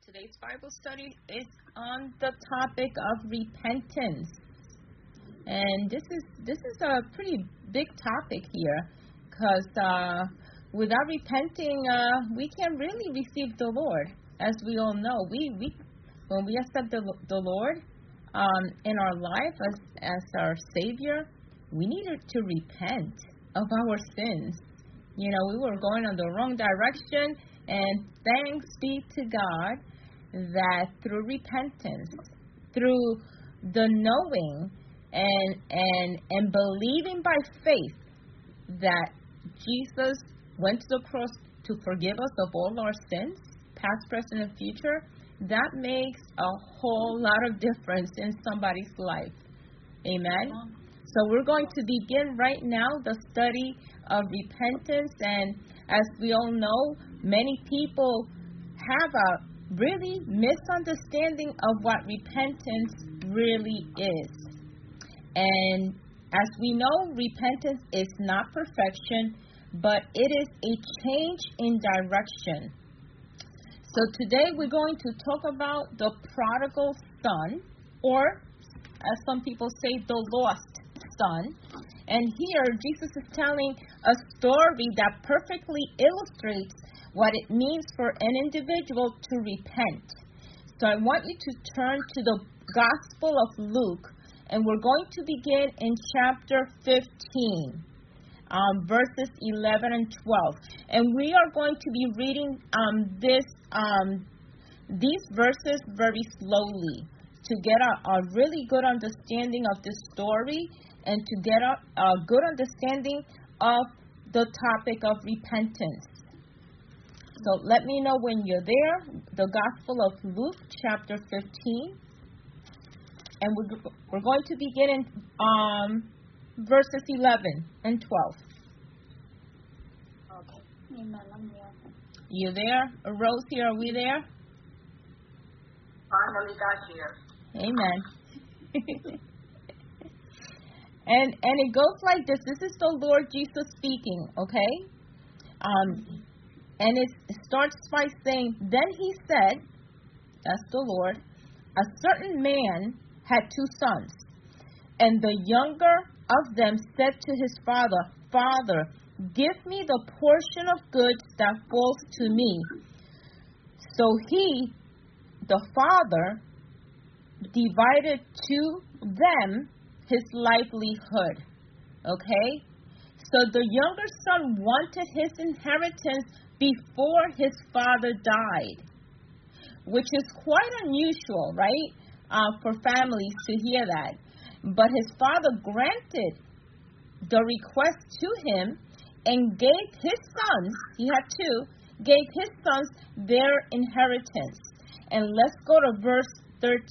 Today's Bible study is on the topic of repentance. And this is a pretty big topic here because without repenting, we can't really receive the Lord. As we all know, when we accept the Lord in our life as our Savior, we needed to repent of our sins. You know, we were going in the wrong direction, and thanks be to God that through repentance, through the knowing and believing by faith that Jesus went to the cross to forgive us of all our sins, past, present, and future, that makes a whole lot of difference in somebody's life. Amen? So we're going to begin right now the study of repentance, and as we all know, many people have a really misunderstanding of what repentance really is. And as we know, repentance is not perfection, but it is a change in direction. So today we're going to talk about the prodigal son, or as some people say, the lost son. And here Jesus is telling a story that perfectly illustrates what it means for an individual to repent. So I want you to turn to the Gospel of Luke, and we're going to begin in chapter 15, verses 11 and 12. And we are going to be reading these verses very slowly to get a really good understanding of this story and to get a good understanding of the topic of repentance. So let me know when you're there. The Gospel of Luke, chapter 15. And we're going to begin in verses 11 and 12. Okay. Amen. I'm here. You there? Rosie, are we there? Finally got here. Amen. And it goes like this. This is the Lord Jesus speaking, okay? And it starts by saying, then he said, that's the Lord, a certain man had two sons. And the younger of them said to his father, Father, give me the portion of goods that falls to me. So he, the father, divided to them his livelihood. Okay? So the younger son wanted his inheritance before his father died, which is quite unusual, right, for families to hear that. But his father granted the request to him and gave his sons, he had two, gave his sons their inheritance. And let's go to verse 13.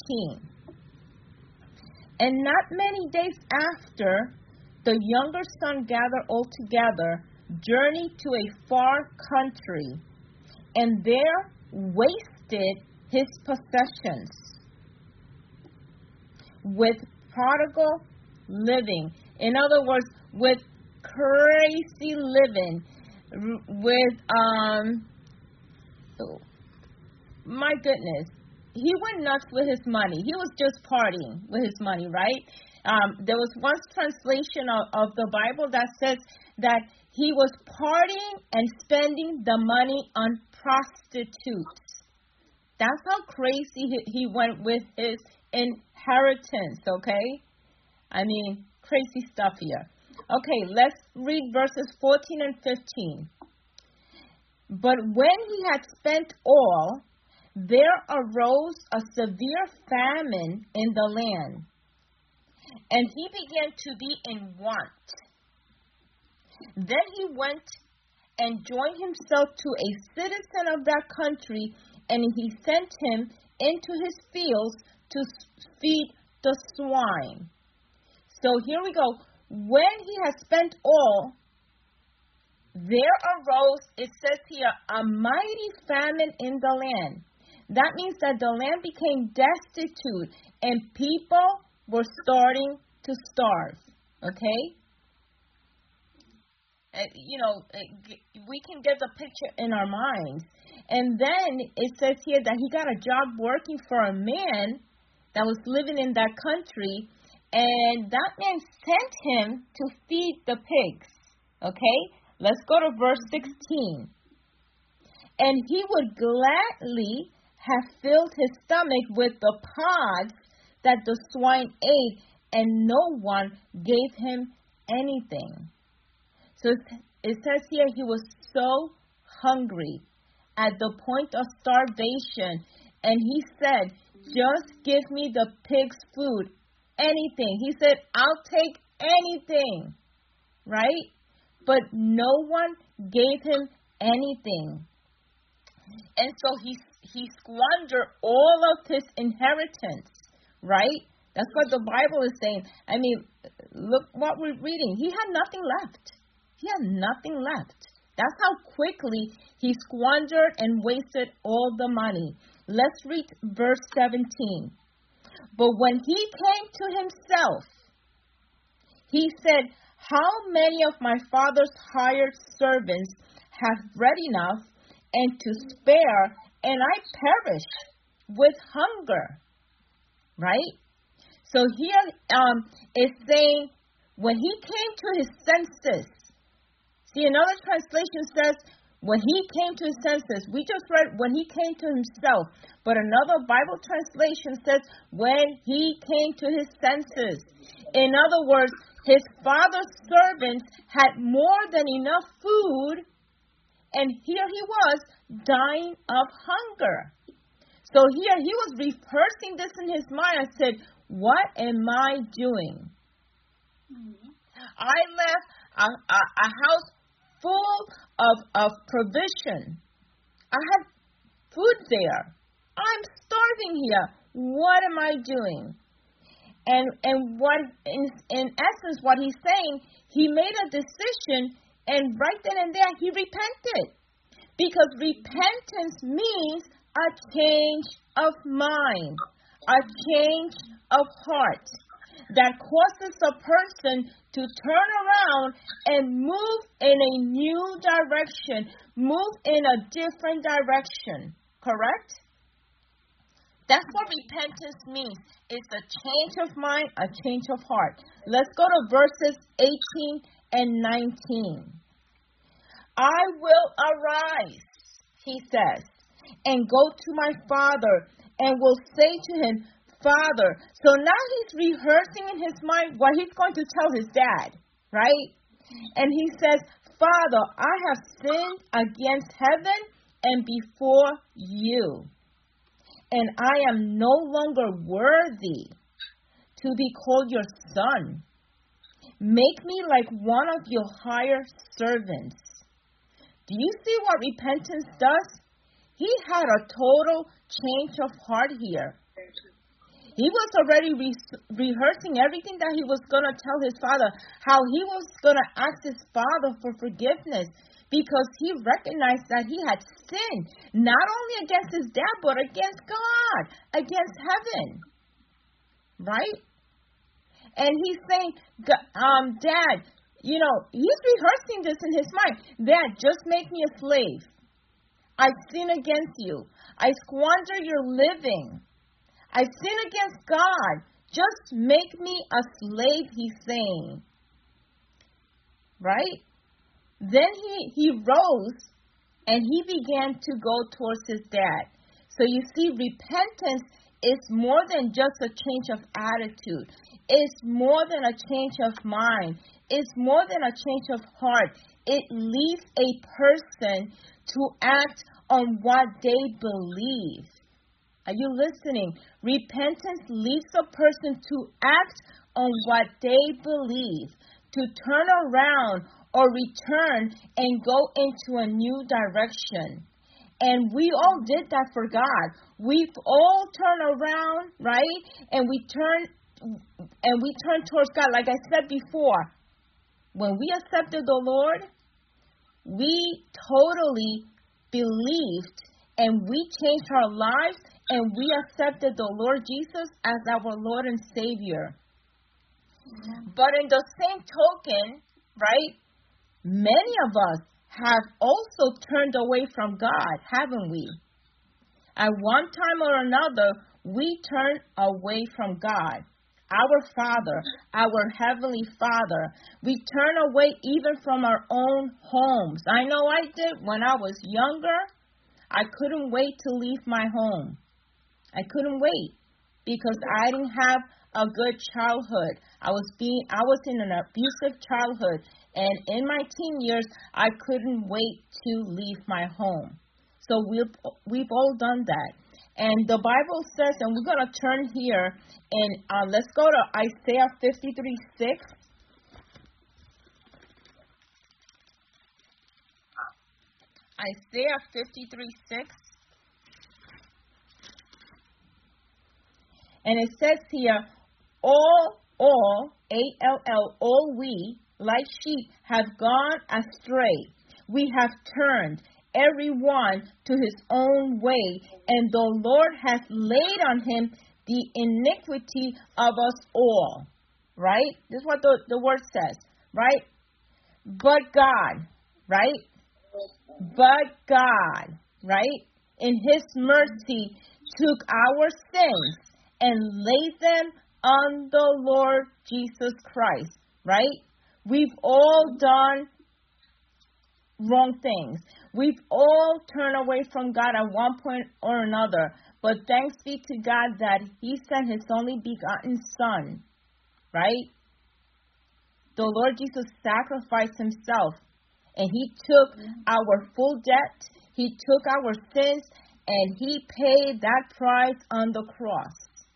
And not many days after, the younger son gathered all together, journeyed to a far country, and there wasted his possessions with prodigal living. In other words, with crazy living, with, my goodness, he went nuts with his money. He was just partying with his money, right? There was one translation of the Bible that says that he was partying and spending the money on prostitutes. That's how crazy he went with his inheritance, okay? I mean, crazy stuff here. Okay, let's read verses 14 and 15. But when he had spent all, there arose a severe famine in the land, and he began to be in want. Then he went and joined himself to a citizen of that country, and he sent him into his fields to feed the swine. So here we go. When he had spent all, there arose, it says here, a mighty famine in the land. That means that the land became destitute and people were starting to starve. Okay? We can get the picture in our minds. And then it says here that he got a job working for a man that was living in that country, and that man sent him to feed the pigs. Okay? Let's go to verse 16. And he would gladly have filled his stomach with the pods that the swine ate, and no one gave him anything. So it says here he was so hungry, at the point of starvation, and he said, just give me the pig's food, anything. He said, I'll take anything, right? But no one gave him anything. And so he squandered all of his inheritance, right? That's what the Bible is saying. I mean, look what we're reading. He had nothing left. He had nothing left. That's how quickly he squandered and wasted all the money. Let's read verse 17. But when he came to himself, he said, how many of my father's hired servants have bread enough and to spare, and I perish with hunger? Right? So here it's saying, when he came to his senses. See, another translation says, when he came to his senses. We just read, when he came to himself. But another Bible translation says, when he came to his senses. In other words, his father's servants had more than enough food, and here he was dying of hunger. So here he was rehearsing this in his mind and said, what am I doing? I left a house full of provision. I have food there. I'm starving here. What am I doing? And what in essence what he's saying, he made a decision, and right then and there he repented. Because repentance means a change of mind, a change of heart that causes a person to turn around and move in a new direction, move in a different direction. Correct? That's what repentance means. It's a change of mind, a change of heart. Let's go to verses 18 and 19. I will arise, he says, and go to my father, and will say to him, Father. So now he's rehearsing in his mind what he's going to tell his dad, right? And he says, Father, I have sinned against heaven and before you, and I am no longer worthy to be called your son. Make me like one of your hired servants. Do you see what repentance does? He had a total change of heart here. He was already rehearsing everything that he was going to tell his father, how he was going to ask his father for forgiveness, because he recognized that he had sinned, not only against his dad, but against God, against heaven. Right? And he's saying, Dad, he's rehearsing this in his mind. Dad, just make me a slave. I sin against you. I squander your living. I sin against God. Just make me a slave, he's saying. Right? Then he rose and he began to go towards his dad. So you see, repentance is more than just a change of attitude. It's more than a change of mind. It's more than a change of heart. It leads a person to act on what they believe. Are you listening? Repentance leads a person to act on what they believe, to turn around or return and go into a new direction. And we all did that for God. We've all turned around, right? And we turn towards God. Like I said before, when we accepted the Lord, we totally believed and we changed our lives and we accepted the Lord Jesus as our Lord and Savior. But in the same token, right, many of us have also turned away from God, haven't we? At one time or another, we turn away from God, our Father, our Heavenly Father. We turn away even from our own homes. I know I did when I was younger. I couldn't wait to leave my home. I couldn't wait because I didn't have a good childhood. I was in an abusive childhood, and in my teen years, I couldn't wait to leave my home. So we've all done that. And the Bible says, and we're going to turn here, and let's go to Isaiah 53:6. Isaiah 53:6. And it says here, all, A-L-L, all we, like sheep, have gone astray. We have turned every one to his own way, and the Lord has laid on him the iniquity of us all. Right? This is what the word says. Right? But God. Right? But God. Right? In his mercy took our sins and laid them on the Lord Jesus Christ. Right? We've all done wrong things. We've all turned away from God at one point or another. But thanks be to God that he sent his only begotten Son. Right? The Lord Jesus sacrificed himself. And he took our full debt. He took our sins. And he paid that price on the cross.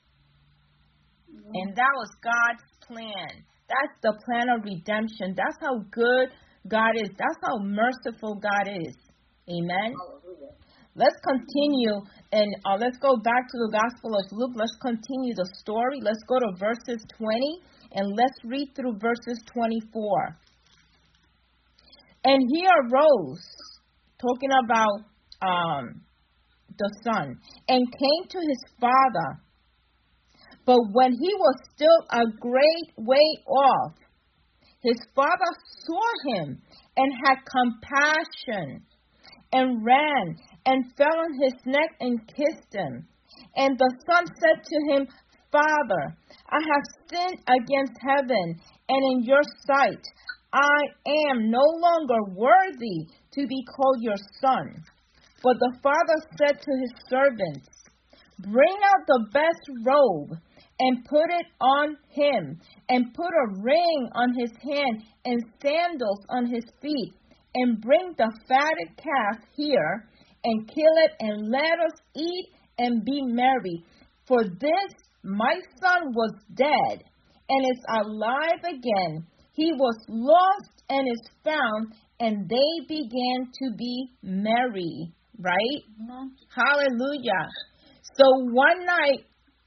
And that was God's plan. That's the plan of redemption. That's how good God is. That's how merciful God is. Amen. Hallelujah. Let's continue, and let's go back to the Gospel of Luke. Let's continue the story. Let's go to verses 20, and let's read through verses 24. And he arose, talking about the son, and came to his father. But when he was still a great way off, his father saw him and had compassion and ran and fell on his neck and kissed him. And the son said to him, Father, I have sinned against heaven and in your sight. I am no longer worthy to be called your son. But the father said to his servants, Bring out the best robe and put it on him, and put a ring on his hand and sandals on his feet, and bring the fatted calf here, and kill it, and let us eat and be merry. For this my son was dead, and is alive again. He was lost and is found, and they began to be merry. Right? Mm-hmm. Hallelujah. So one night,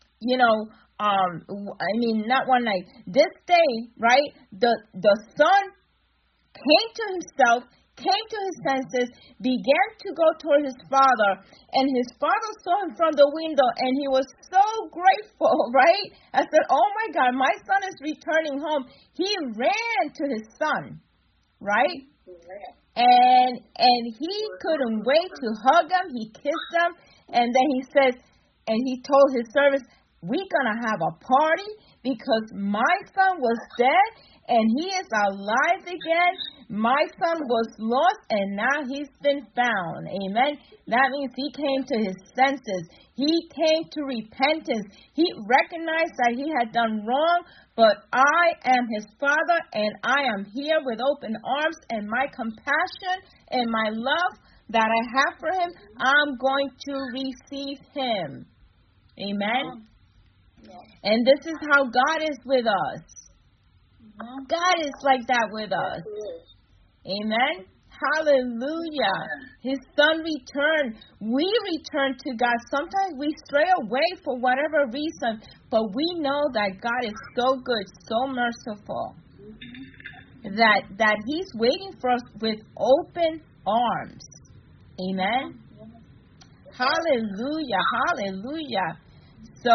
not one night. This day, right, the son came to himself, came to his senses, began to go toward his father, and his father saw him from the window, and he was so grateful, right? I said, oh my God, my son is returning home. He ran to his son, right? And he couldn't wait to hug him. He kissed him, and then he said, and he told his servants, we're going to have a party because my son was dead and he is alive again. My son was lost and now he's been found. Amen. That means he came to his senses. He came to repentance. He recognized that he had done wrong, but I am his father and I am here with open arms, and my compassion and my love that I have for him, I'm going to receive him. Amen. And this is how God is with us. God is like that with us. Amen. Hallelujah. His son returned. We return to God. Sometimes we stray away for whatever reason, but we know that God is so good, so merciful, that he's waiting for us with open arms. Amen. Hallelujah. Hallelujah. So,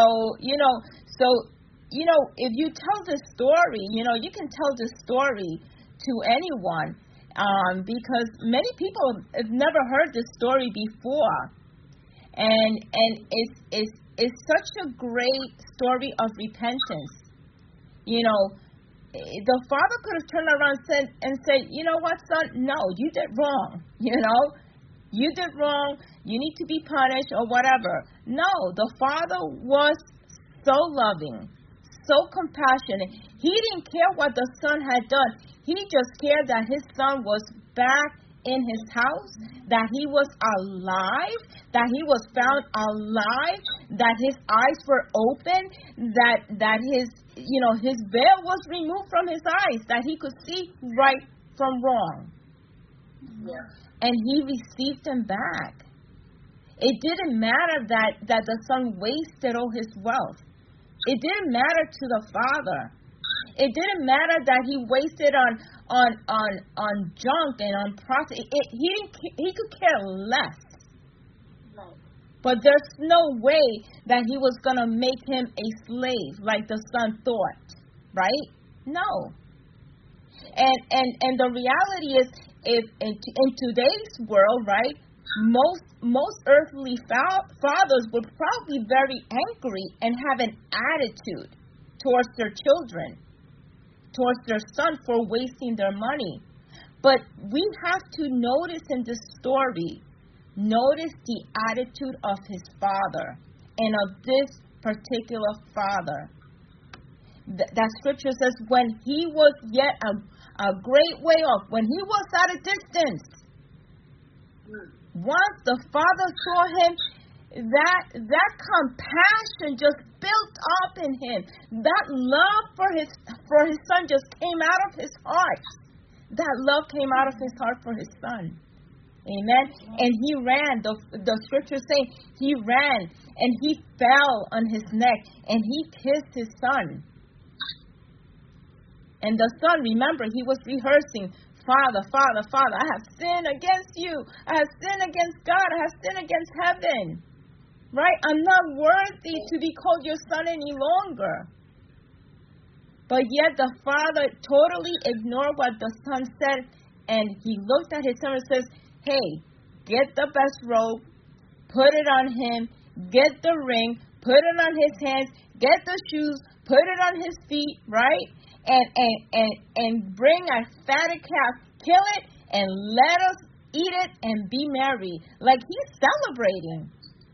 if you tell the story, you can tell the story to anyone, because many people have never heard this story before, and it's such a great story of repentance. You know, the father could have turned around and said, you know what, son? No, you did wrong. You know, you did wrong. You need to be punished or whatever. No, the father was so loving, so compassionate. He didn't care what the son had done. He just cared that his son was back in his house, that he was alive, that he was found alive, that his eyes were open, that his his veil was removed from his eyes, that he could see right from wrong. Yeah. And he received them back. It didn't matter that the son wasted all his wealth. It didn't matter to the father. It didn't matter that he wasted on junk and on prostitution. He could care less. Right. But there's no way that he was going to make him a slave like the son thought, right? No. And the reality is, if in today's world, right, most earthly fathers would probably be very angry and have an attitude towards their children, towards their son for wasting their money. But we have to notice in this story, notice the attitude of his father and of this particular father. That scripture says, when he was yet a great way off, when he was at a distance, once the father saw him, that compassion just built up in him. That love for his son just came out of his heart. That love came out of his heart for his son. Amen. And he ran. The scripture saying he ran and he fell on his neck and he kissed his son. And the son, remember, he was rehearsing, Father, Father, Father, I have sinned against you. I have sinned against God. I have sinned against heaven. Right? I'm not worthy to be called your son any longer. But yet the father totally ignored what the son said, and he looked at his son and says, hey, get the best robe, put it on him, get the ring, put it on his hands, get the shoes, put it on his feet, right? And bring a fatted calf, kill it, and let us eat it and be merry. Like he's celebrating.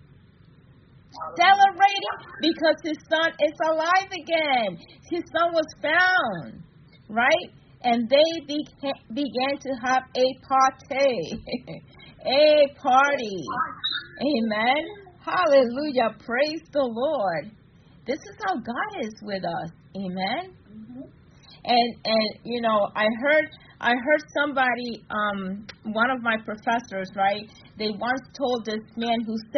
Celebrating because his son is alive again. His son was found, right? And they began to have a party. A party. Amen. Hallelujah. Praise the Lord. This is how God is with us. Amen. Mm-hmm. And you know, I heard somebody, one of my professors, right, they once told this man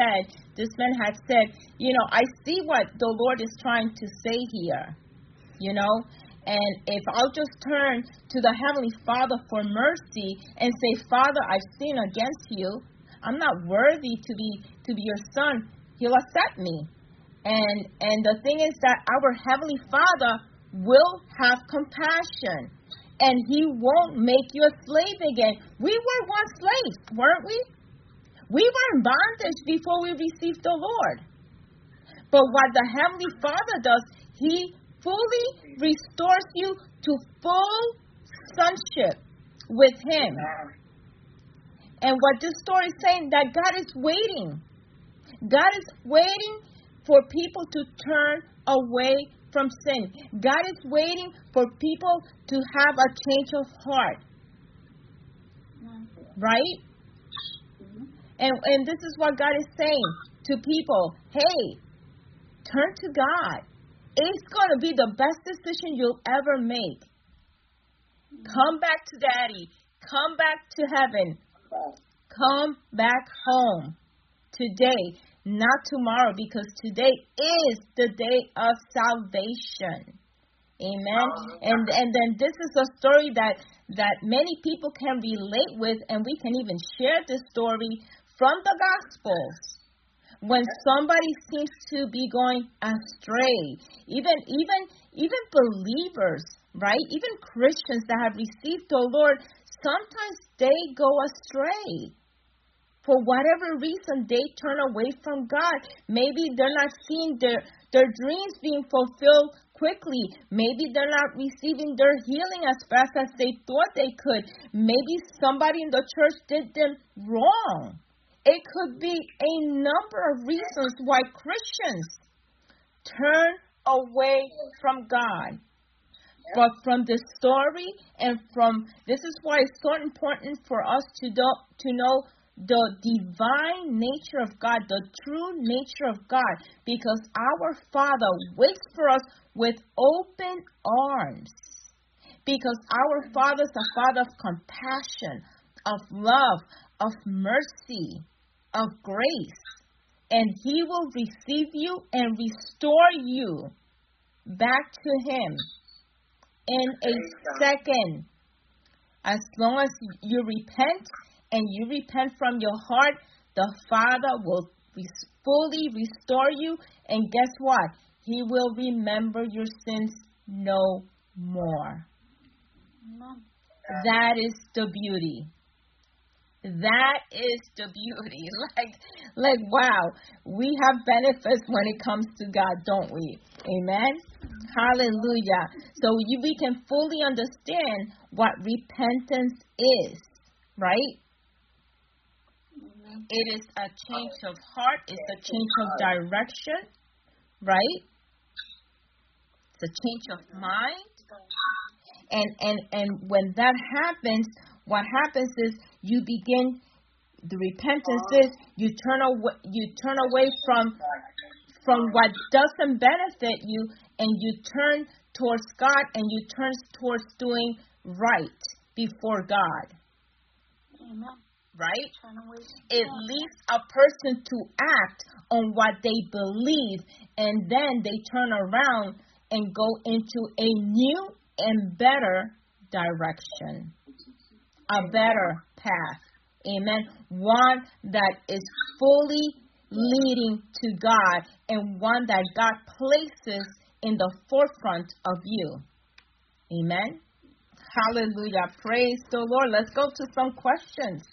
had said, you know, I see what the Lord is trying to say here, you know, and if I'll just turn to the Heavenly Father for mercy and say, Father, I've sinned against you, I'm not worthy to be your son, he'll accept me. And the thing is that our Heavenly Father will have compassion. And he won't make you a slave again. We were once slaves, weren't we? We were in bondage before we received the Lord. But what the Heavenly Father does, he fully restores you to full sonship with him. And what this story is saying, that God is waiting. God is waiting for people to turn away from sin. God is waiting for people to have a change of heart. Right? And this is what God is saying to people. Hey, turn to God. It's going to be the best decision you'll ever make. Come back to Daddy. Come back to heaven. Come back home today. Not tomorrow, because today is the day of salvation. Amen. And then this is a story that many people can relate with, and we can even share this story from the Gospels. When somebody seems to be going astray, even believers, right? Even Christians that have received the Lord sometimes they go astray. For whatever reason, they turn away from God. Maybe they're not seeing their dreams being fulfilled quickly. Maybe they're not receiving their healing as fast as they thought they could. Maybe somebody in the church did them wrong. It could be a number of reasons why Christians turn away from God. But from the story and from this is why it's so important for us to know the divine nature of God, the true nature of God, because our Father waits for us with open arms. Because our Father is a Father of compassion, of love, of mercy, of grace. And He will receive you and restore you back to Him in a second. As long as you repent and you repent from your heart, the Father will fully restore you. And guess what? He will remember your sins no more. That is the beauty. That is the beauty. Like wow, we have benefits when it comes to God, don't we? Amen? Hallelujah. So we can fully understand what repentance is, right? It is a change of heart. It's a change of direction, right? It's a change of mind. And when that happens, what happens is you begin, the repentance is you turn away from what doesn't benefit you, and you turn towards God, and you turn towards doing right before God. Amen. Right? It leads a person to act on what they believe, and then they turn around and go into a new and better direction, a better path. Amen. One that is fully leading to God, and one that God places in the forefront of you. Amen. Hallelujah. Praise the Lord. Let's go to some questions.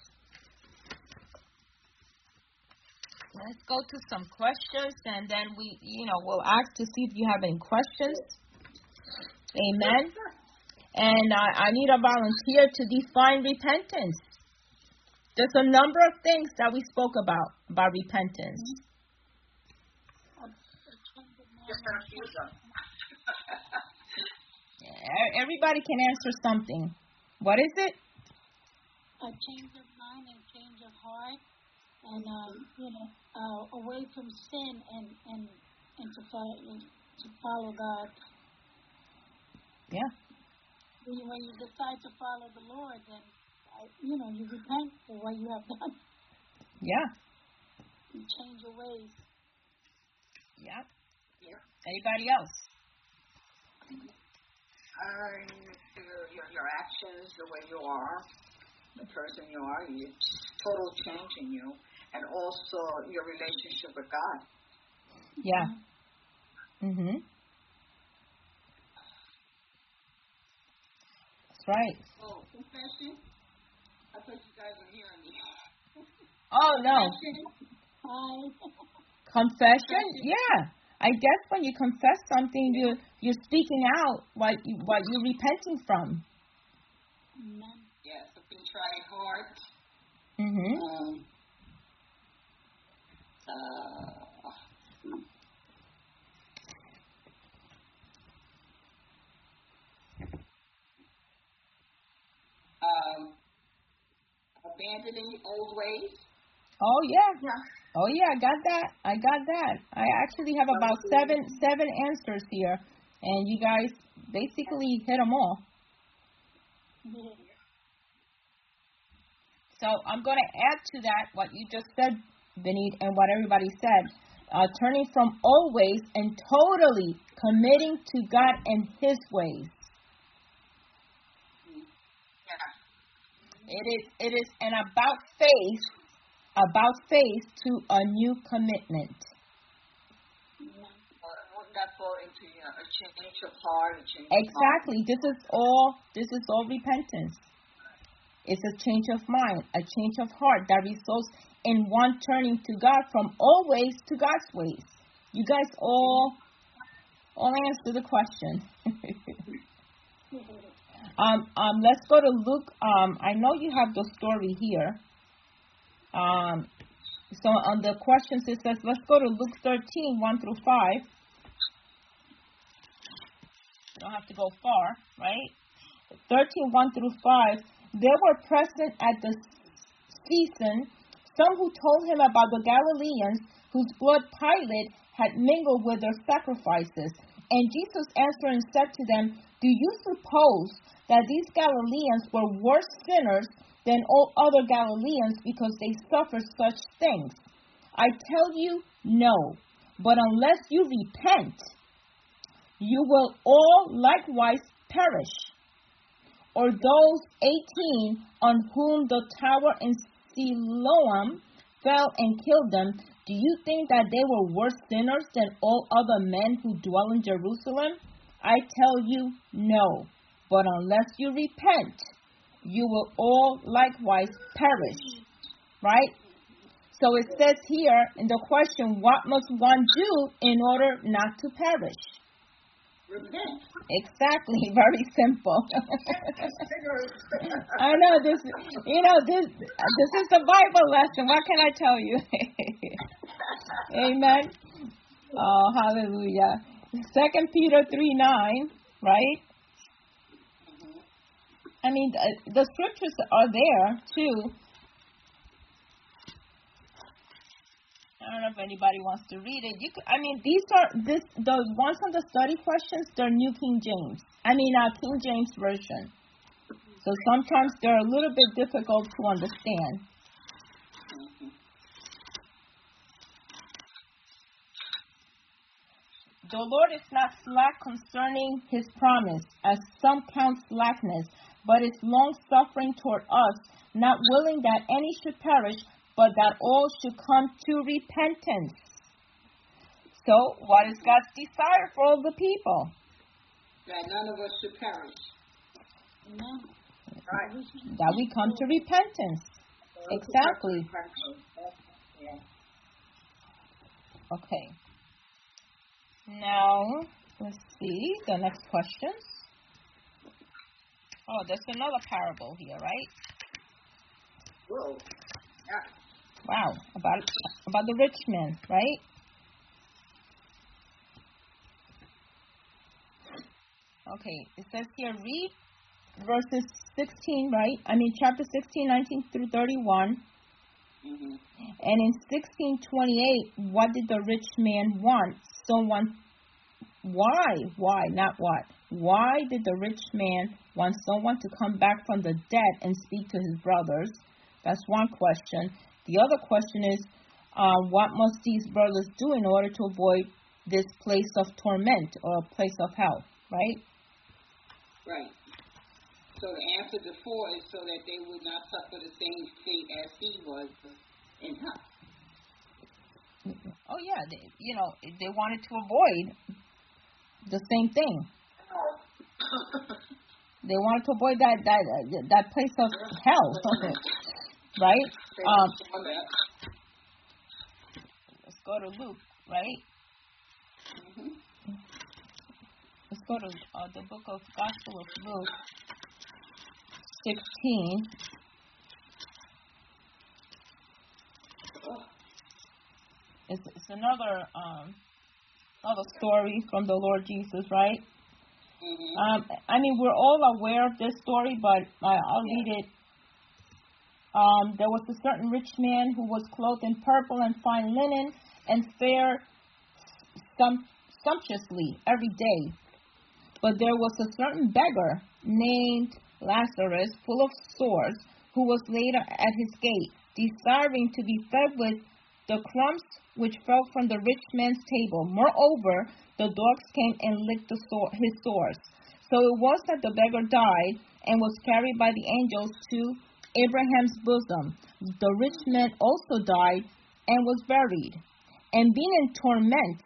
Let's go to some questions, and then we'll ask to see if you have any questions. Amen. And I need a volunteer to define repentance. There's a number of things that we spoke about repentance. Everybody can answer something. What is it? A change of mind and change of heart, and away from sin and to follow God. Yeah. When you decide to follow the Lord, then you repent for what you have done. Yeah. You change your ways. Yeah. Anybody else? Your actions, the way you are, the person you are, it's total change in you, and also your relationship with God. Yeah. Mhm. That's right. Oh, confession? I thought you guys were hearing me. Oh no. Confession? Yeah. I guess when you confess something, you're speaking out what you're repenting from. Yes, a contrite heart. Mhm. Abandoning old ways. Oh yeah. Oh yeah, I got that. I actually have about seven answers here, and you guys basically hit them all. So I'm going to add to that what you just said, Benit, and what everybody said. Turning from old ways and totally committing to God and His ways. It is an about faith to a new commitment. Wouldn't that fall into a change of heart? Exactly. This is all repentance. It's a change of mind, a change of heart that results in one turning to God from all ways to God's ways. You guys all answer the question. Let's go to Luke. I know you have the story here. So on the questions it says, let's go to Luke 13, 1 through 5. You don't have to go far, right? 13, 1 through 5. There were present at the season some who told him about the Galileans whose blood Pilate had mingled with their sacrifices. And Jesus answering said to them, do you suppose that these Galileans were worse sinners than all other Galileans because they suffered such things? I tell you, no. But unless you repent, you will all likewise perish. Or those 18 on whom the tower in Siloam fell and killed them, do you think that they were worse sinners than all other men who dwell in Jerusalem? I tell you, no. But unless you repent, you will all likewise perish. Right? So it says here in the question, what must one do in order not to perish? Repent. Exactly, very simple. I know this. This is the Bible lesson. What can I tell you? Amen. Oh, hallelujah. 2 Peter 3:9, right? I mean, the scriptures are there too. I don't know if anybody wants to read it. The ones on the study questions, they're New King James. King James Version. So sometimes they're a little bit difficult to understand. The Lord is not slack concerning his promise, as some count slackness, but is long-suffering toward us, not willing that any should perish, but that all should come to repentance. So, what is God's desire for all the people? That none of us should perish. Amen. Right. That we come to repentance. Exactly. Okay. Now, let's see the next questions. Oh, there's another parable here, right? Whoa. Yeah. Wow, about the rich man, right? Okay, it says here, read verses 16, right? Chapter 16, 19 through 31. Mm-hmm. And in 16:28, what did the rich man want? Why, not what? Why did the rich man want someone to come back from the dead and speak to his brothers? That's one question. The other question is, what must these brothers do in order to avoid this place of torment or place of hell, right? Right. So the answer before is so that they would not suffer the same fate as he was in hell. Oh, yeah. They wanted to avoid the same thing. They wanted to avoid that place of hell, right? Let's go to Luke, right? Mm-hmm. Let's go to the book of Gospel of Luke, 16. It's another story from the Lord Jesus, right? Mm-hmm. We're all aware of this story, but I'll read it. There was a certain rich man who was clothed in purple and fine linen and fared sumptuously every day. But there was a certain beggar named Lazarus, full of sores, who was laid at his gate, desiring to be fed with the crumbs which fell from the rich man's table. Moreover, the dogs came and licked his sores. So it was that the beggar died and was carried by the angels to Abraham's bosom. The rich man also died and was buried. And being in torments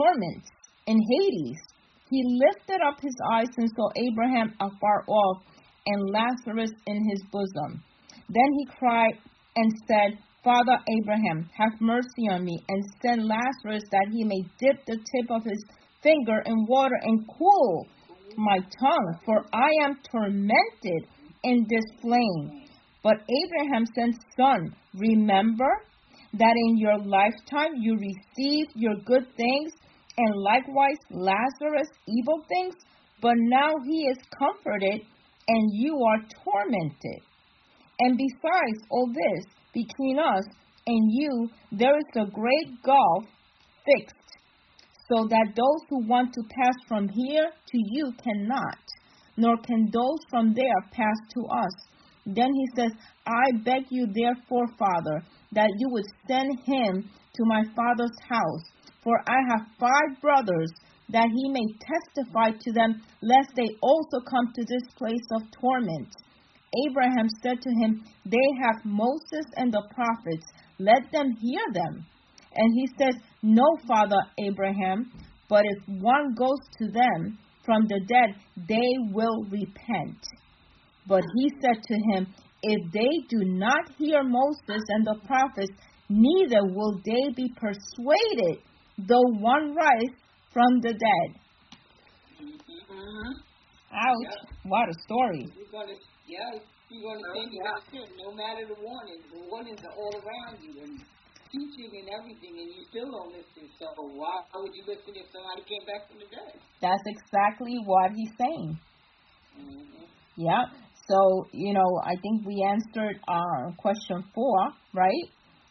in Hades, he lifted up his eyes and saw Abraham afar off and Lazarus in his bosom. Then he cried and said, Father Abraham, have mercy on me, and send Lazarus that he may dip the tip of his finger in water and cool my tongue, for I am tormented in this flame. But Abraham said, Son, remember that in your lifetime you received your good things, and likewise Lazarus evil things, but now he is comforted, and you are tormented. And besides all this, between us and you there is a great gulf fixed, so that those who want to pass from here to you cannot, nor can those from there pass to us. Then he says, I beg you therefore, Father, that you would send him to my father's house, for I have 5 brothers, that he may testify to them, lest they also come to this place of torment. Abraham said to him, They have Moses and the prophets, let them hear them. And he said, No, Father Abraham, but if one goes to them from the dead, they will repent. But he said to him, If they do not hear Moses and the prophets, neither will they be persuaded, though one rise from the dead. Mm-hmm. Ouch. Yep. What a story. You're going to think about it. No matter the warnings are all around you and teaching and everything, and you still don't listen. So why would you listen if somebody came back from the dead? That's exactly what he's saying. Mm-hmm. Yeah. So, I think we answered question 4, right?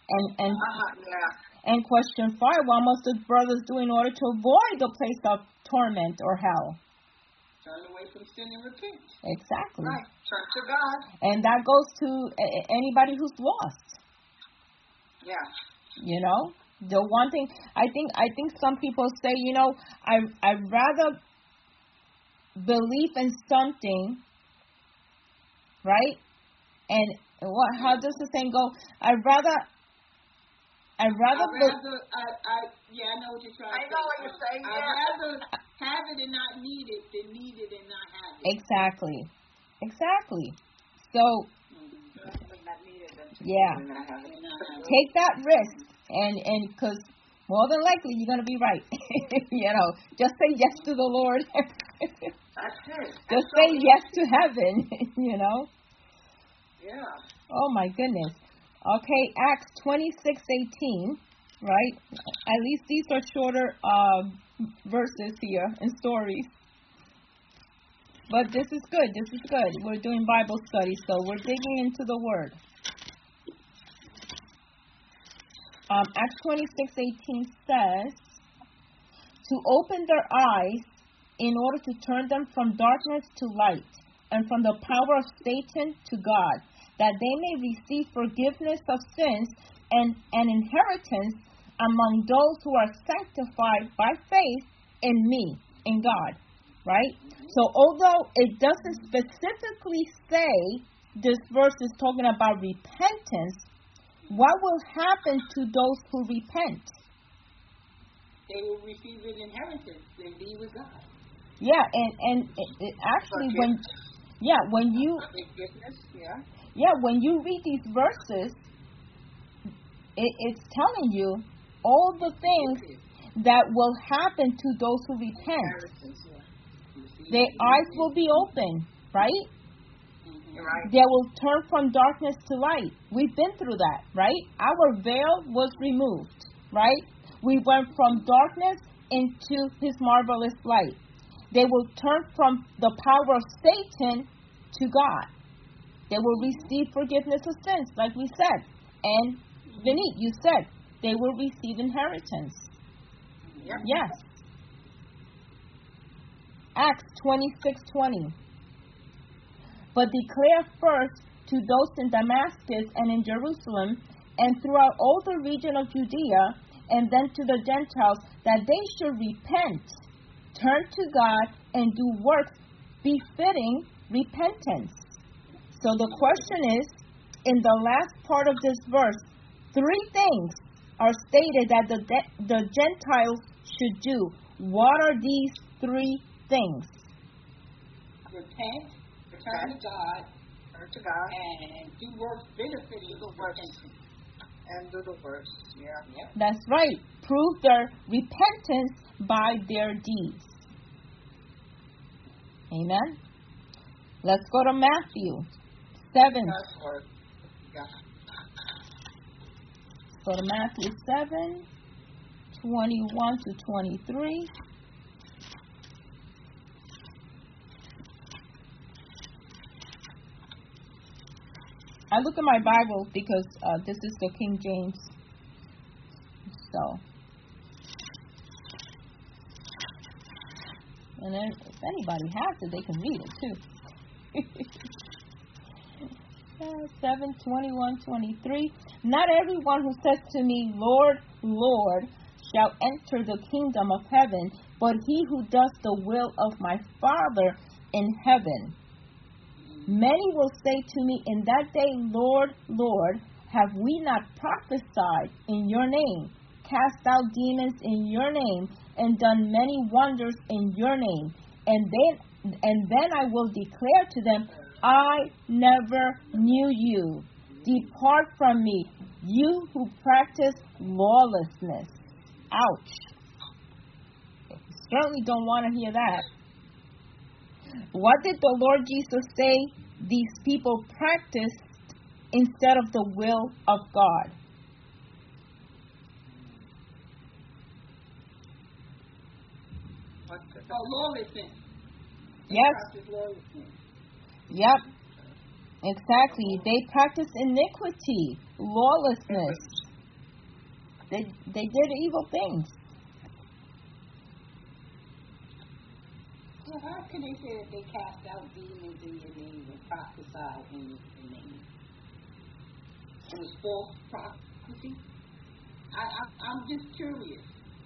And question 5, what must the brothers do in order to avoid the place of torment or hell? Turn away from sin and repent. Exactly. Right. Turn to God. And that goes to anybody who's lost. Yeah. The one thing I think some people say, I'd rather believe in something, right? And how does the saying go? I know what you're trying to say. I know what you're saying. I'd rather have it and not need it than need it and not have it. Exactly. So, yeah, take that risk, and because more than likely you're gonna be right. Just say yes to the Lord. That's it. Just say yes to heaven. Yeah. Oh my goodness. Okay, Acts 26:18, right? At least these are shorter verses here and stories. But this is good. We're doing Bible study, so we're digging into the Word. Acts 26:18 says, to open their eyes in order to turn them from darkness to light and from the power of Satan to God, that they may receive forgiveness of sins and an inheritance among those who are sanctified by faith in me, in God, right? So although it doesn't specifically say this verse is talking about repentance, what will happen to those who repent? They will receive an inheritance and be with God. Yeah, and it actually when you read these verses, it's telling you all the things that will happen to those who repent. Their eyes will be open, right? Right. They will turn from darkness to light. We've been through that, right? Our veil was removed, right? We went from darkness into His marvelous light. They will turn from the power of Satan to God. They will receive forgiveness of sins, like we said. And Vinny, you said they will receive inheritance. Yep. Yes. Acts 26:20. But declare first to those in Damascus and in Jerusalem and throughout all the region of Judea, and then to the Gentiles, that they should repent, turn to God, and do works befitting repentance. So the question is, in the last part of this verse, 3 things are stated that the Gentiles should do. What are these 3 things? Repent, turn to God, Turn to God and do works benefiting the repentance. and do the works. Yeah. Yep. That's right. Prove their repentance by their deeds. Amen. Let's go to Matthew 7. God's word. Yeah. Go to Matthew 7, 21 to 23. I look at my Bible because this is the King James. So, and then if anybody has it, they can read it too. 7, 21, 23. Not everyone who says to me, Lord, Lord, shall enter the kingdom of heaven, but he who does the will of my Father in heaven. Many will say to me in that day, Lord, Lord, have we not prophesied in your name, cast out demons in your name, and done many wonders in your name? And then I will declare to them, I never knew you. Depart from me, you who practice lawlessness. Ouch. Certainly don't want to hear that. What did the Lord Jesus say these people practiced instead of the will of God? Lawlessness. Yes. Practice lawlessness. Yep. Exactly. They practiced iniquity, lawlessness. They did evil things. So how can they say that they cast out demons in your name and prophesy in your name? It was false prophecy? I'm just curious.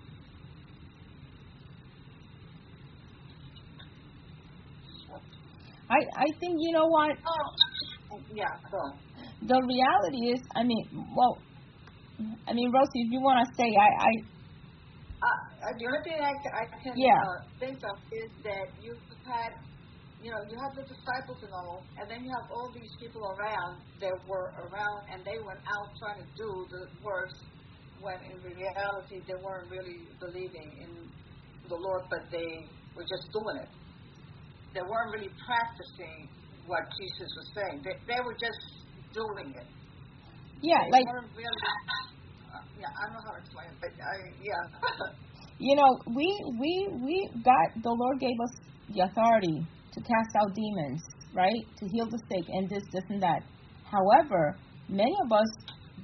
I think, you know what? Yeah, go on. The reality is, Rosie, if you want to say, The only thing I can think of is that you had, you have the disciples and all, and then you have all these people around that were around, and they went out trying to do the works, when in reality they weren't really believing in the Lord, but they were just doing it. They weren't really practicing what Jesus was saying. They were just doing it. Yeah, they like. weren't really, I don't know how to explain it, but we got, the Lord gave us the authority to cast out demons, right? To heal the sick and this and that. However, many of us,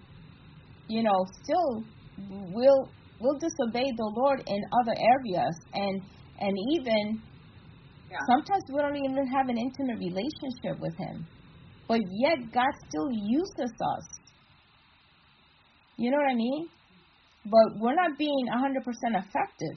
still will disobey the Lord in other areas, and even sometimes we don't even have an intimate relationship with Him, but yet God still uses us. You know what I mean? But we're not being 100% effective.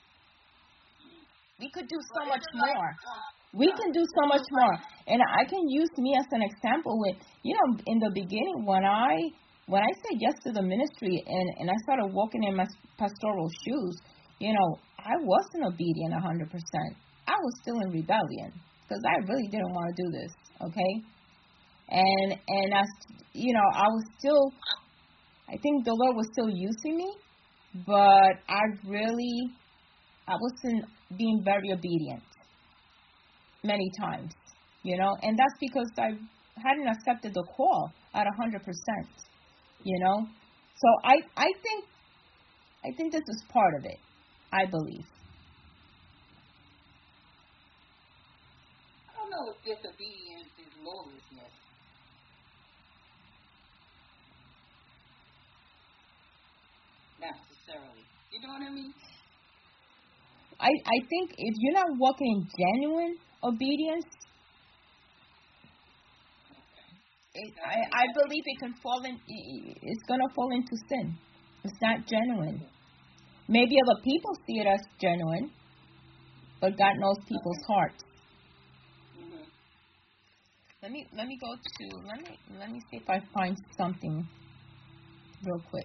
We could do so much more. We can do so much more. And I can use me as an example with, in the beginning when I said yes to the ministry and I started walking in my pastoral shoes, I wasn't obedient 100%. I was still in rebellion because I really didn't want to do this, okay? And as, I was still, I think the Lord was still using me, but I wasn't being very obedient many times, and that's because I hadn't accepted the call at 100%, So I think this is part of it, I believe. I don't know if disobedience is lawlessness. Necessarily. You know what I mean? I think if you're not walking in genuine obedience, I believe it's going to fall into sin. It's not genuine. Maybe other people see it as genuine, but God knows people's hearts. Let me go to let me see if I find something real quick.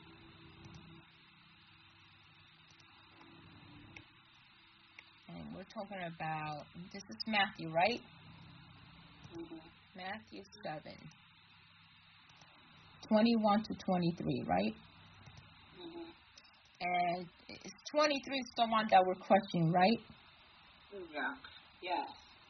And we're talking about, this is Matthew, right? Mm-hmm. Matthew 7, 21 to 23, right? Mm-hmm. And it's 23 is the one that we're questioning, right? Yeah. Yes.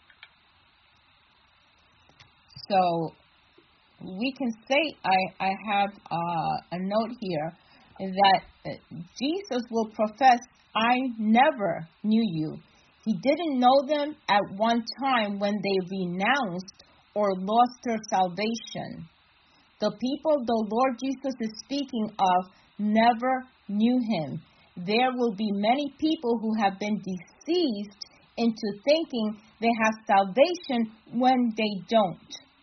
So we can say, I have a note here that Jesus will profess, I never knew you. He didn't know them at one time when they renounced or lost their salvation. The people the Lord Jesus is speaking of never knew him. There will be many people who have been deceived into thinking they have salvation when they don't.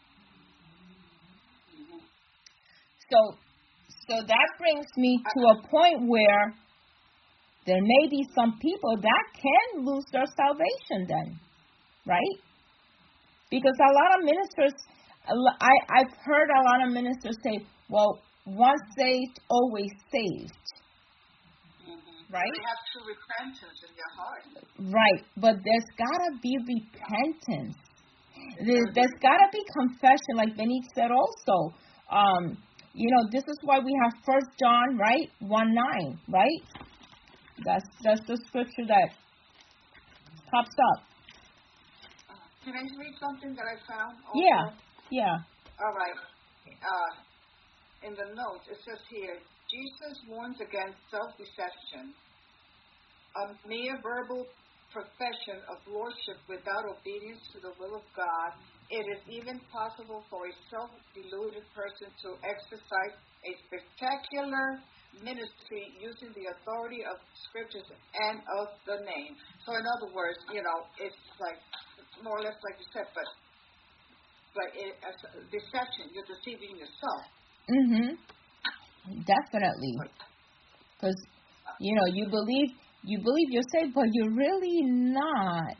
So that brings me to a point where there may be some people that can lose their salvation then, right? Because a lot of ministers, I've heard a lot of ministers say, well, once saved, always saved. Mm-hmm. Right? You have true repentance in your heart. Right, but there's got to be repentance. There's got to be confession, like Benny said also. This is why we have 1 John, right, 1:9, right? That's the scripture that pops up. Can I read something that I found? Also? Yeah. All right. In the notes, it says here, Jesus warns against self-deception. A mere verbal profession of lordship without obedience to the will of God. It is even possible for a self-deluded person to exercise a spectacular ministry using the authority of scriptures and of the name. So in other words, it's like more or less like you said, but as deception, you're deceiving yourself. Mhm. Definitely. Because you believe you're saved, but you're really not.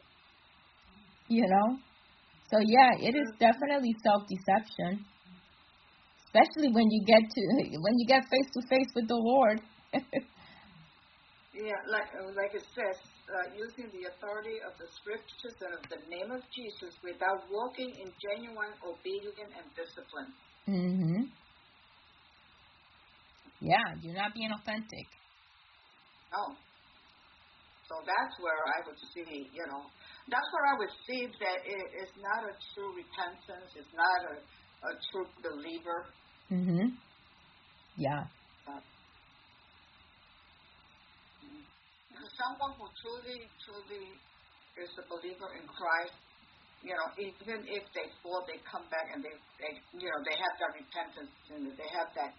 So yeah, it is definitely self-deception, especially when you get face to face with the Lord. Yeah, like it says, using the authority of the scriptures and of the name of Jesus without walking in genuine obedience and discipline. Mhm. Yeah, you're not being authentic. Oh. So that's where I would see, that's where I would see that it is not a true repentance. It's not a true believer. Mhm. Yeah. Someone who truly is a believer in Christ, even if they fall, they come back and they have that repentance and they have that,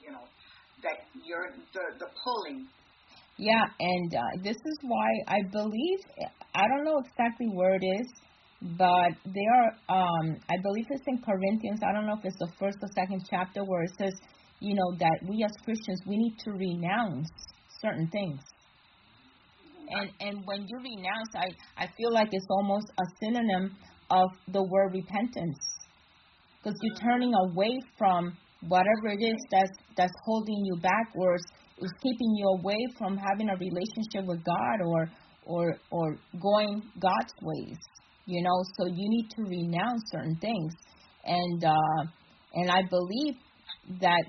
the pulling. Yeah, and this is why I believe, I don't know exactly where it is, but there are, I believe it's in Corinthians, I don't know if it's the first or second chapter, where it says, that we as Christians, we need to renounce certain things. And when you renounce, I feel like it's almost a synonym of the word repentance. Because you're turning away from whatever it is that's holding you backwards, is keeping you away from having a relationship with God or going God's ways. So you need to renounce certain things. And I believe that,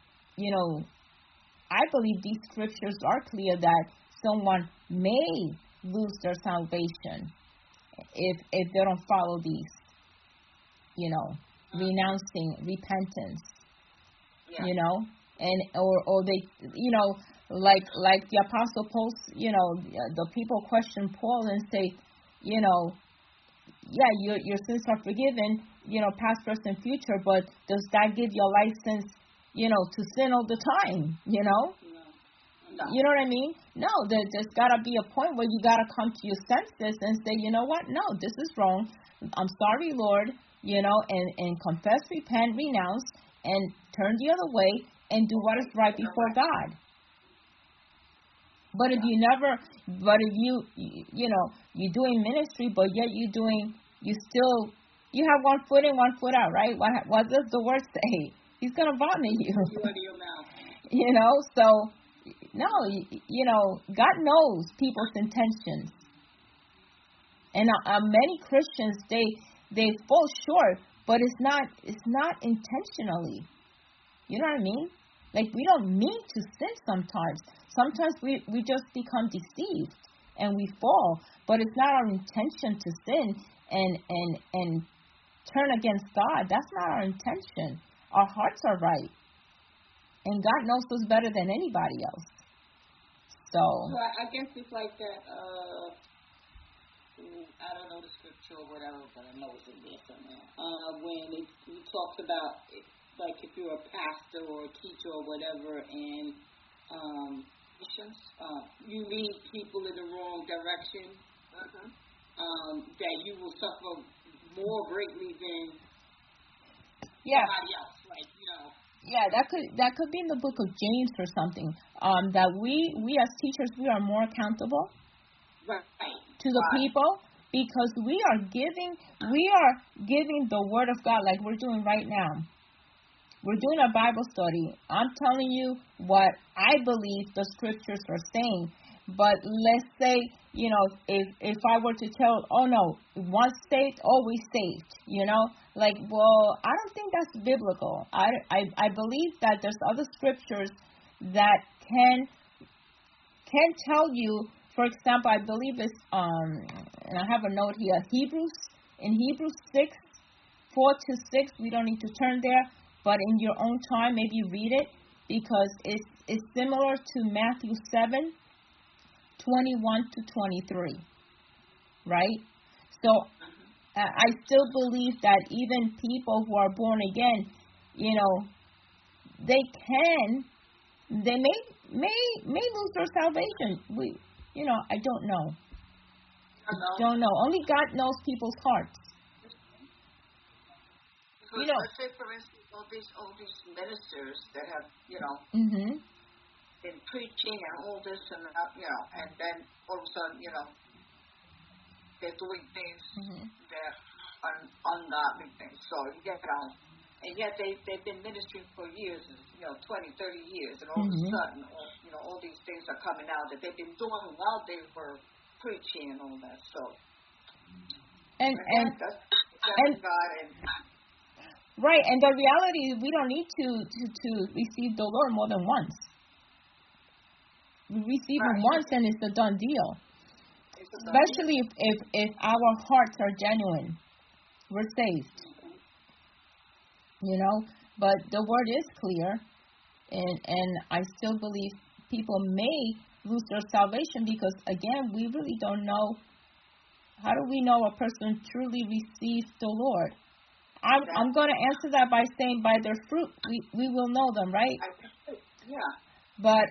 I believe these scriptures are clear that someone may lose their salvation if they don't follow these, renouncing, repentance, and or they, like the Apostle Paul, the people question Paul and say, yeah, your sins are forgiven, past, present, future, but does that give you a license, to sin all the time, No. You know what I mean? No, there's got to be a point where you got to come to your senses and say, you know what? No, this is wrong. I'm sorry, Lord, and confess, repent, renounce, and turn the other way and do what is right before God. But if you're doing ministry, but yet you have one foot in, one foot out, right? What does the word say? He's going to vomit you. So, no, God knows people's intentions. And many Christians, they fall short, but it's not intentionally. You know what I mean? Like, we don't mean to sin sometimes. Sometimes we just become deceived and we fall, but it's not our intention to sin and turn against God. That's not our intention. Our hearts are right, and God knows us better than anybody else. So I guess it's like that. I don't know the scripture or whatever, but I know it's in there somewhere. When he talks about like if you're a pastor or a teacher or whatever, and you lead people in the wrong direction, that you will suffer more greatly than somebody else. Like, you know. Yeah, that could be in the book of James or something. That we as teachers, we are more accountable to the people, because we are giving the word of God like we're doing right now. We're doing a Bible study. I'm telling you what I believe the scriptures are saying. But let's say, you know, if I were to tell, oh no, once saved, always saved, you know, like, well, I don't think that's biblical. I believe that there's other scriptures that can tell you. For example, I believe it's and I have a note here, Hebrews 6:4-6. We don't need to turn there, but in your own time, maybe read it, because it's similar to Matthew 7:21-23, right? So I still believe that even people who are born again, you know, they may lose their salvation. I don't know. Don't know. Only God knows people's hearts. Because let's say, for instance, all these ministers that have, been preaching and all this and that, and then all of a sudden, they're doing things that are ungodly things. So, and yet they've been ministering for years, 20, 30 years, and all of a sudden, all these things are coming out that they've been doing while they were preaching and all that. So, and God and. Right, and the reality is we don't need to receive the Lord more than once. We receive Him once and it's a done deal. Especially if our hearts are genuine. We're saved. But the word is clear, and I still believe people may lose their salvation because, again, we really don't know. How do we know a person truly received the Lord? I'm going to answer that by saying by their fruit we will know them, right? Yeah. But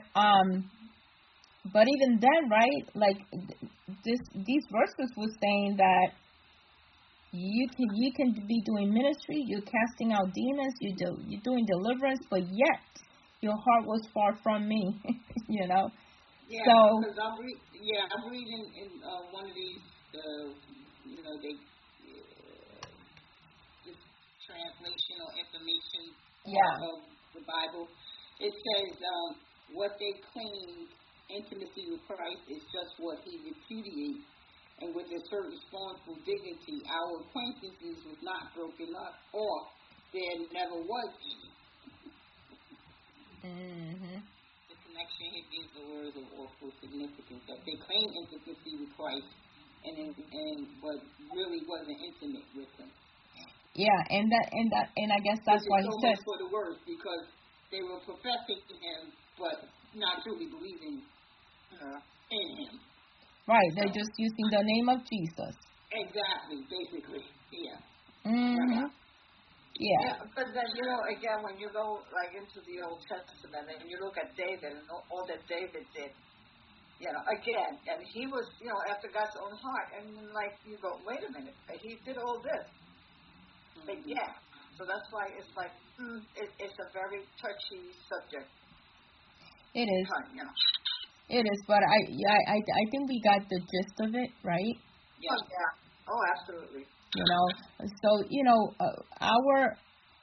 even then, right? Like these verses were saying that you can be doing ministry, you're casting out demons, you're doing deliverance, but yet your heart was far from me. Yeah. So because I'm reading in one of these, they. Translation or information of the Bible. It says what they claim intimacy with Christ is just what He repudiates, and with a certain scornful dignity, our acquaintances was not broken up, or there never was any. The connection here gives the words of awful significance that they claim intimacy with Christ, but really wasn't intimate with Him. Yeah, and I guess that's why He said for the words, because they were professing Him, but not truly believing in Him. Right, they're just using the name of Jesus. Exactly, basically, yeah. Yeah. But then, again, when you go into the Old Testament and you look at David and all that David did, again, and he was, after God's own heart, and you go, wait a minute, he did all this. But so that's why it's it's a very touchy subject. It is. It is, but I think we got the gist of it, right? Yeah. Oh, absolutely. So our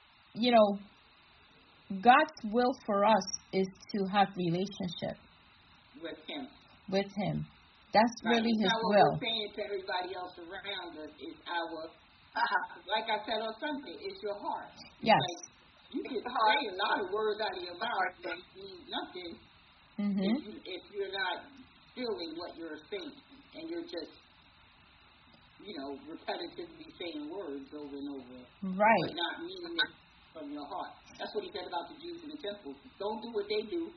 God's will for us is to have relationship with Him. That's really His what will. We're saying to everybody else around us is our, like I said on Sunday, it's your heart. Yes. Like, you can say a lot of words out of your mouth that mean nothing if you're not feeling what you're saying, and you're just, repetitively saying words over and over. Right. But not meaning it from your heart. That's what He said about the Jews in the temple. Don't do what they do.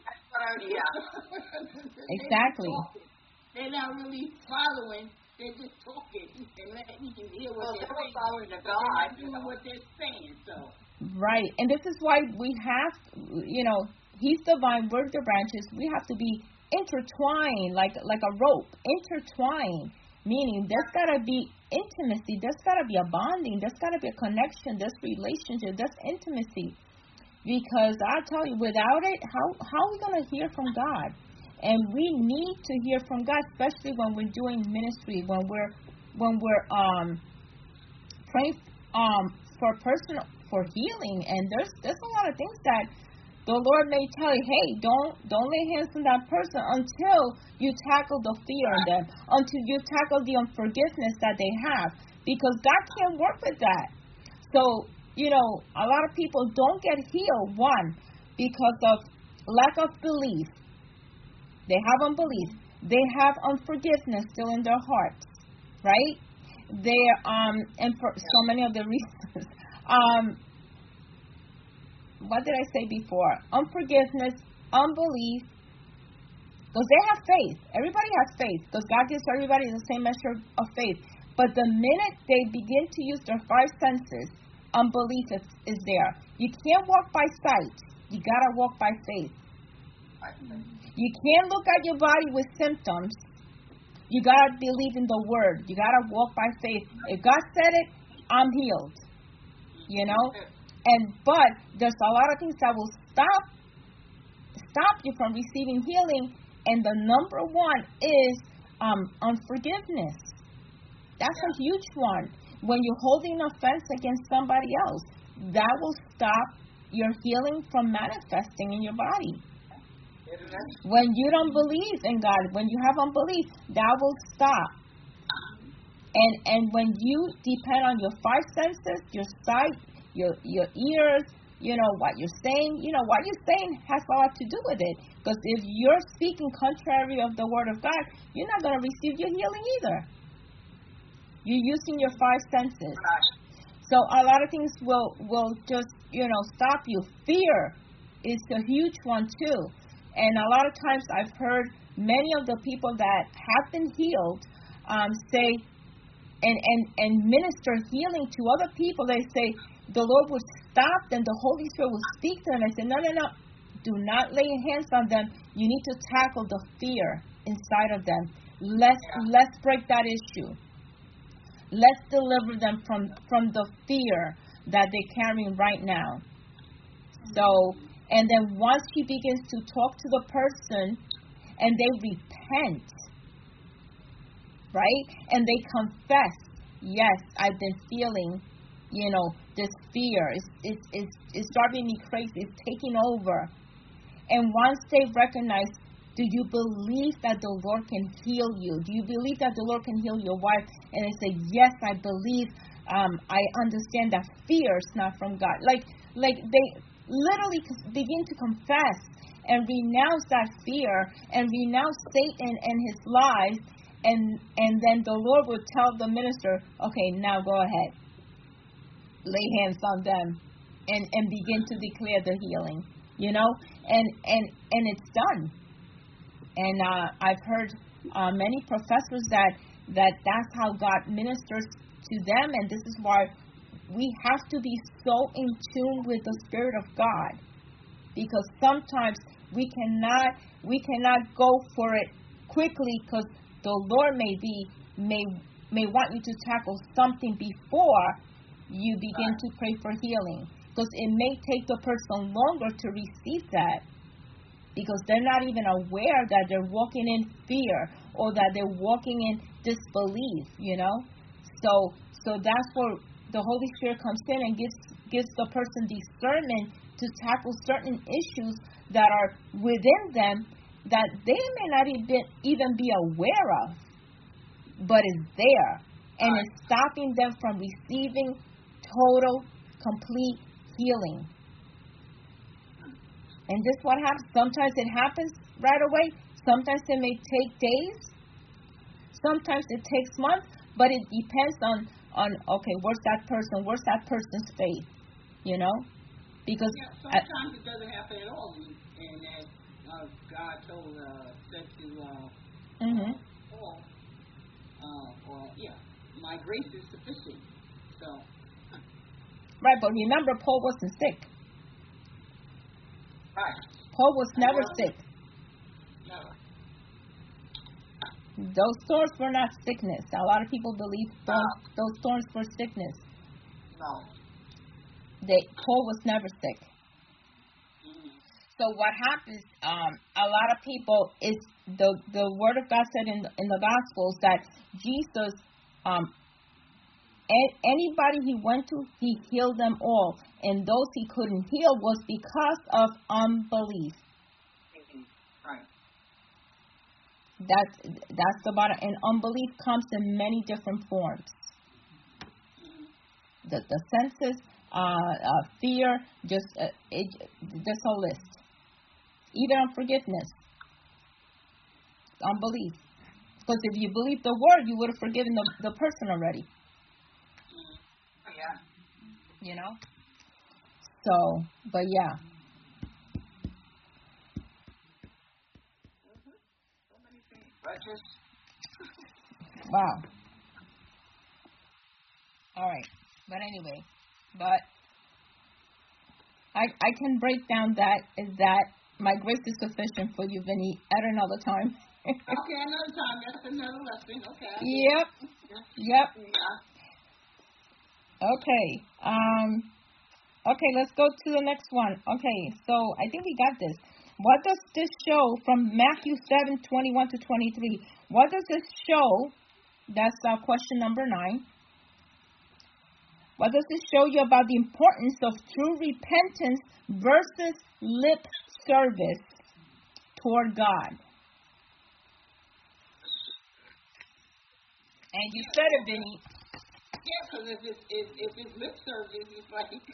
Exactly. They're not really following. They're just talking and letting you hear what they're saying. Following the God. They're not doing what they're saying. So. Right, and this is why we have, He's the vine, we're the branches. We have to be intertwined like a rope, intertwined. Meaning, there's gotta be intimacy. There's gotta be a bonding. There's gotta be a connection. There's relationship. There's intimacy. Because I tell you, without it, how are we gonna hear from God? And we need to hear from God, especially when we're doing ministry, when we're praying for healing. And there's a lot of things that the Lord may tell you, hey, don't lay hands on that person until you tackle the fear in them, until you tackle the unforgiveness that they have, because God can't work with that. So, a lot of people don't get healed, one, because of lack of belief. They have unbelief. They have unforgiveness still in their hearts, right? And for so many of the reasons. What did I say before? Unforgiveness, unbelief, because they have faith. Everybody has faith, because God gives everybody the same measure of faith. But the minute they begin to use their five senses, unbelief is there. You can't walk by sight. You got to walk by faith. You can't look at your body with symptoms. You got to believe in the Word. You got to walk by faith. If God said it, I'm healed. But there's a lot of things that will stop you from receiving healing, and the number one is unforgiveness. That's a huge one. When you're holding offense against somebody else, that will stop your healing from manifesting in your body. When you don't believe in God, when you have unbelief, that will stop. And when you depend on your five senses, your sight, your ears, what you're saying, what you're saying has a lot to do with it. Because if you're speaking contrary of the Word of God, you're not going to receive your healing either. You're using your five senses. So a lot of things will just, stop you. Fear is a huge one too. And a lot of times I've heard many of the people that have been healed say and minister healing to other people. They say the Lord will stop them, the Holy Spirit will speak to them. I say, no. Do not lay hands on them. You need to tackle the fear inside of them. Let's break that issue. Let's deliver them from the fear that they're carrying right now. So, and then once He begins to talk to the person and they repent, right? And they confess, yes, I've been feeling, this fear. It's driving me crazy. It's taking over. And once they recognize, do you believe that the Lord can heal you? Do you believe that the Lord can heal your wife? And they say, yes, I believe. I understand that fear is not from God. Like they literally begin to confess and renounce that fear and renounce Satan and his lies. And then the Lord will tell the minister, okay, now go ahead. Lay hands on them and begin to declare the healing, and it's done. And I've heard many professors that's how God ministers to them, and this is why we have to be so in tune with the Spirit of God, because sometimes we cannot go for it quickly, because the Lord may want you to tackle something before you begin to pray for healing, because it may take the person longer to receive that, because they're not even aware that they're walking in fear or that they're walking in disbelief, So that's where the Holy Spirit comes in and gives the person discernment to tackle certain issues that are within them that they may not even be aware of. but it's there. And it's stopping them from receiving total, complete healing. And this is what happens. Sometimes it happens right away. Sometimes it may take days. Sometimes it takes months. But it depends on okay, where's that person? Where's that person's faith? You know? Because sometimes it doesn't happen at all. And as God said to Paul, my grace is sufficient. So. Right, but remember, Paul wasn't sick. Right. Paul was never sick. No. Those thorns were not sickness. A lot of people believe those thorns were sickness. No. Paul was never sick. Mm-hmm. So what happens? A lot of people is the Word of God said in the Gospels that Jesus, anybody he went to, he healed them all, and those he couldn't heal was because of unbelief. Right. That's the bottom. And unbelief comes in many different forms. The senses, fear, just a list. Even unforgiveness, unbelief. Because if you believe the word, you would have forgiven the person already. Yeah. You know? So, but yeah. So many things. Righteous. Wow. All right. But anyway, I can break down that my grace is sufficient for you, Vinny, at another time. Okay, another time. That's another lesson. Okay. Yep. Yeah. Okay. Okay, let's go to the next one. Okay, so I think we got this. What does this show from Matthew 7:21-23? What does this show? That's question number 9. What does this show you about the importance of true repentance versus lip service toward God? And you said it, Vinny. Yeah, because if it's lip service, it's like you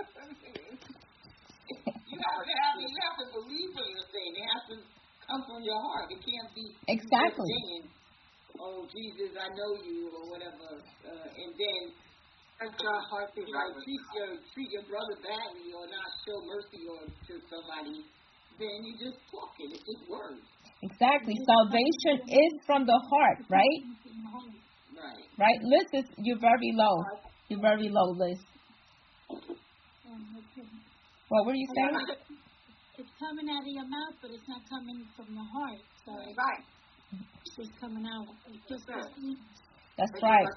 have to believe what you're saying. It has to come from your heart. It can't be exactly saying, "Oh Jesus, I know you" or whatever, and then your heart is right. Treat your brother badly or not show mercy to somebody. Then you just talking. It's just words. Exactly. Salvation is from the heart, right? Right. Right. Liz, you're very low. You're very low, Liz. What were you saying? It's coming out of your mouth, but it's not coming from the heart. So right. It's just coming out. That's right.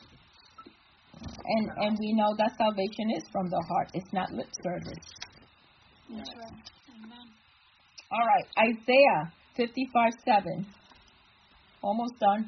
And we know that salvation is from the heart. It's not lip service. That's right. Amen. All right. Isaiah 55:7. Almost done.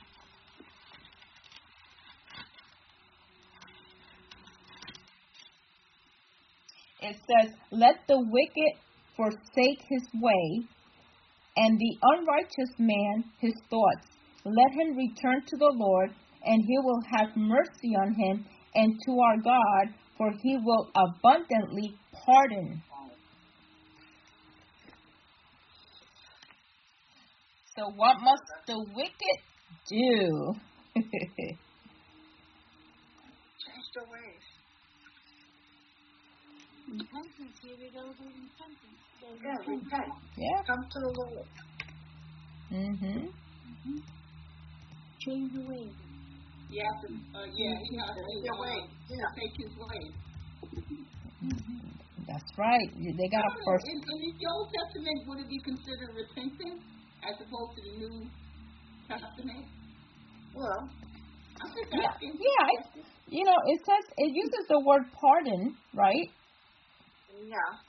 It says, "Let the wicked forsake his way, and the unrighteous man his thoughts. Let him return to the Lord, and he will have mercy on him, and to our God, for he will abundantly pardon." So what must the wicked do? Change their ways. Repentance, here we go with repentance. Repent. Yeah. Come to the Lord. Change your ways. You have to, he has to take his way. That's right. They got to first. In the Old Testament, would it be considered repentance as opposed to the New Testament? Well, I'm just asking. Yeah, it says, it uses the word pardon, right? Yeah.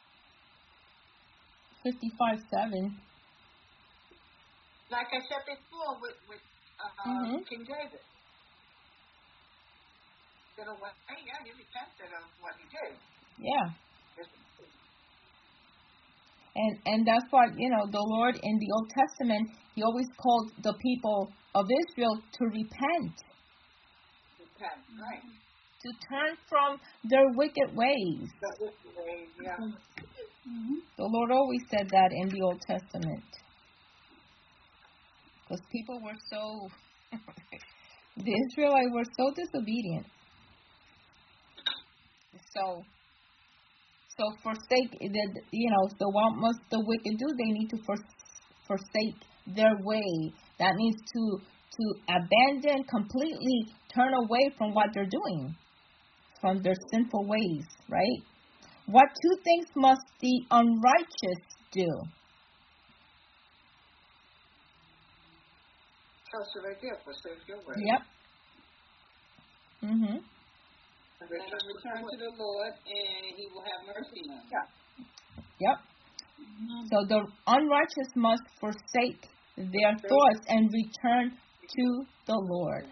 55:7. Like I said before with King David. He repented of what he did. Yeah. And that's what, the Lord in the Old Testament, He always called the people of Israel to repent. Repent, right. To turn from their wicked ways. The wicked ways, yeah. The Lord always said that in the Old Testament. Because people were so, the Israelites were so disobedient. So forsake, so what must the wicked do? They need to forsake their way. That means to abandon, completely turn away from what they're doing, from their sinful ways, right? What two things must the unrighteous do? Forsake your way. Yep. Mm-hmm. And return to the Lord, and He will have mercy on you. Yep. So the unrighteous must forsake their thoughts and return to the Lord.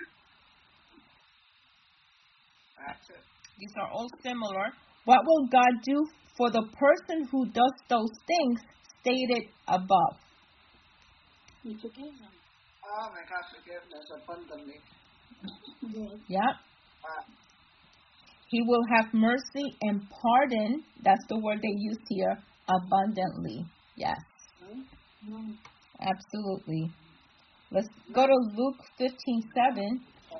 These are all similar. What will God do for the person who does those things stated above? He forgives them. Oh my gosh, forgiveness abundantly. Yep. He will have mercy and pardon. That's the word they use here. Abundantly. Yes. Mm-hmm. Absolutely. Let's go to Luke 15:7.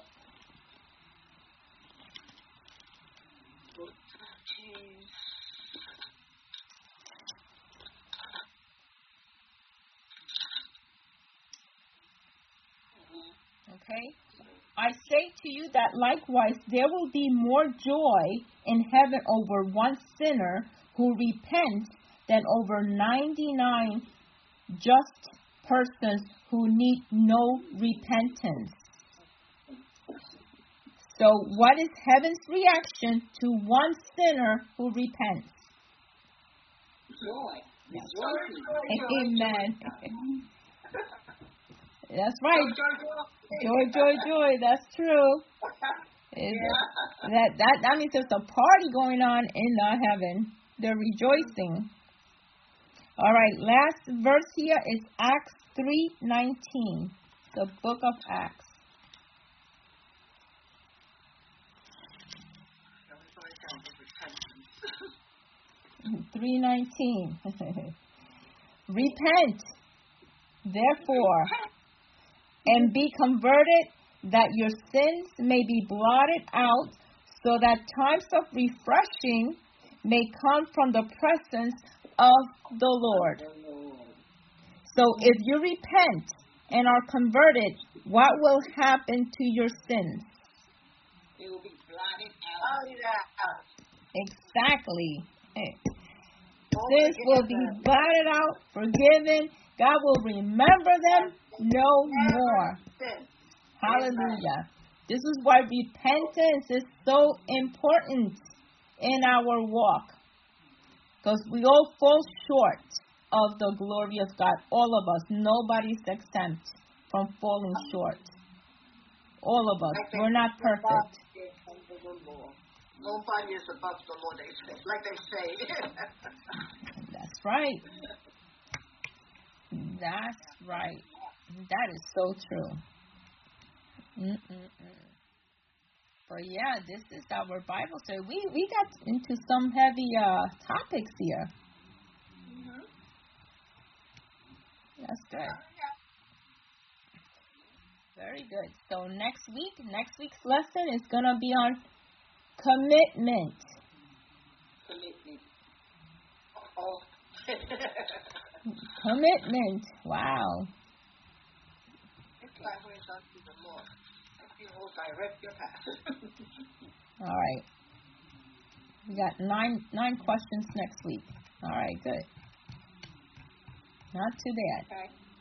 Okay. I say to you that likewise there will be more joy in heaven over one sinner who repents than over 99 just persons who need no repentance. So what is heaven's reaction to one sinner who repents? Joy. Yes. Joy. Amen. That's right. Joy. That's true. That means there's a party going on in the heaven. They're rejoicing. All right, last verse here is Acts 3:19, the book of Acts. 3:19. Repent, therefore, and be converted, that your sins may be blotted out, so that times of refreshing may come from the presence of the Lord. So if you repent and are converted, what will happen to your sins? It will be blotted out. Exactly. Sins will be blotted out, forgiven. God will remember them no more. Hallelujah. This is why repentance is so important in our walk. Because we all fall short of the glory of God. All of us. Nobody's exempt from falling short. All of us. We're not perfect. Nobody is above the Lord, like they say. That's right. That's right. That is so true. But yeah, this is our Bible study. We got into some heavy topics here. That's good. Very good. So next week's lesson is gonna be on commitment. Commitment. Wow. All right. We got nine questions next week. All right, good. Not too bad. Okay.